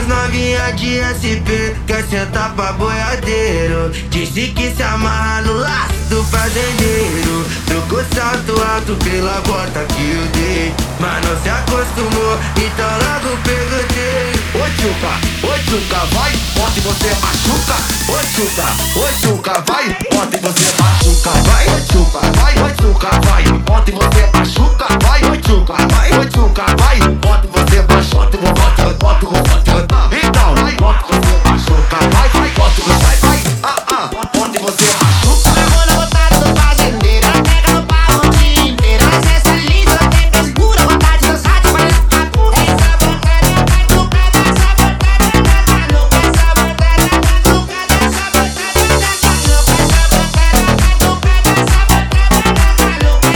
As novinha de SP quer sentar pra boiadeiro. Disse que se amarra no laço do fazendeiro. Trocou salto alto pela bota que eu dei, mas não se acostumou, então logo perguntei. Oi tchuca, vai, ontem você machuca. Oi tchuca, vai, ontem você machuca. Vai, oi tchuca, vai, ontem você machuca. Vai, oi tchuca, vai, ontem você machuca. Então, vai, ontem você machuca. Vai, ontem você vai, ontem você machuca. Levou na botada do fazendeiro, ela pega no pau o dia inteiro. Ela acessa linda, ela tem frescura, vontade de dançar, de fazer papo. Essa botada vai tocada, essa botada tá louca. Essa botada tá tocada, essa botada tá louca. Essa botada tá tocada, essa botada tá louca.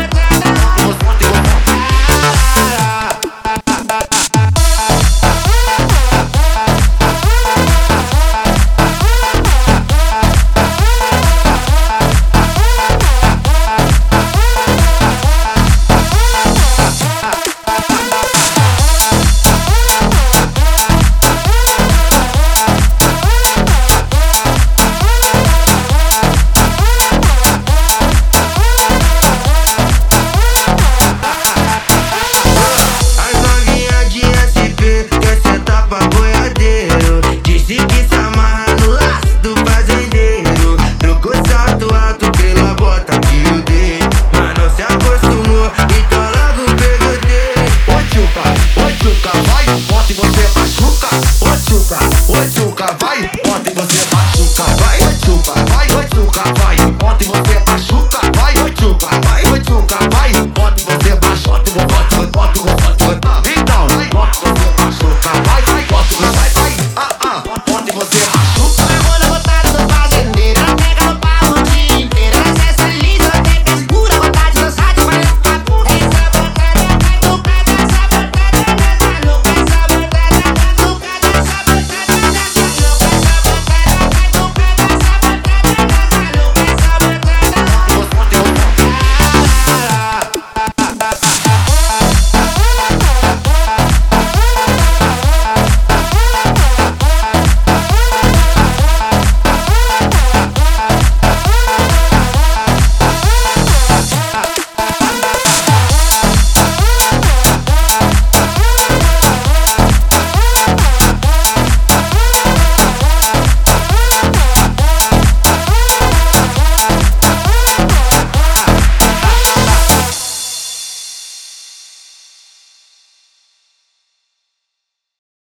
As novinha de SP quer sentar pra boiadeiro. Disse que se amarra no laço do fazendeiro. Trocou salto alto pela bota que eu dei, mas não se acostumou, então logo perguntei. Oi tchuca, vai, ontem você machuca. Oi tchuca,